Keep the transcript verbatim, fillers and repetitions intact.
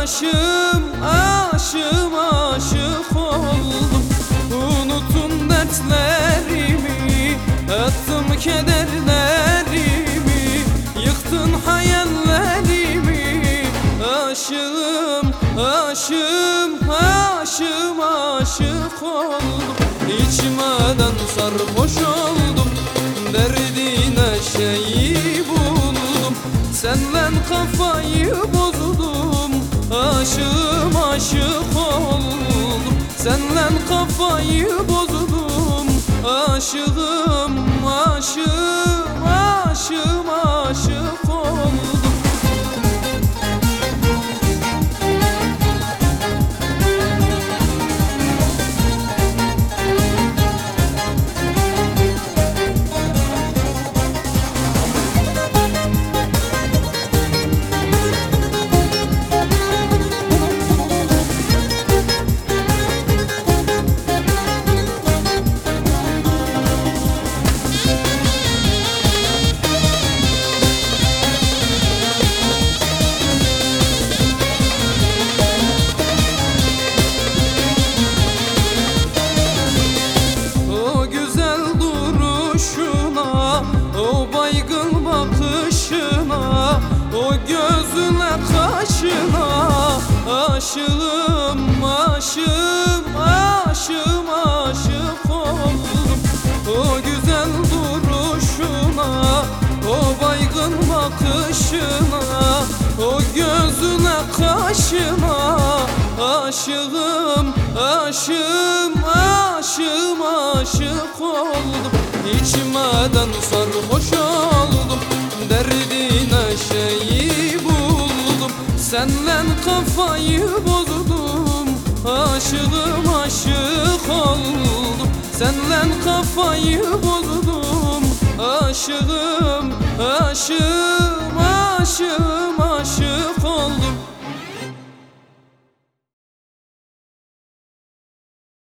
aşığım, aşığım, aşık oldum. Unutun dertlerimi, attım kederlerimi, yıktın hayallerimi. Aşığım, aşığım, aşığım, aşık oldum. İçmeden sarhoş oldum, derdine şeyi buldum. Senden kafayı bozdum, aşığım, aşık oldum. Senden kafayı bozdum, aşığım, aşığım, aşığım, aşık oldum. O baygın bakışına, o gözüne kaşına, aşığım, aşığım, aşığım, aşık oldum. O güzel duruşuna, o baygın bakışına, o gözüne kaşına, aşığım, aşığım, aşığım, aşık oldum. İçmeden sarhoş oldum, derdine şeyi buldum. Senden kafayı bozdum, aşığım, aşık oldum. Senden kafayı bozdum, aşığım, aşığım, aşığım.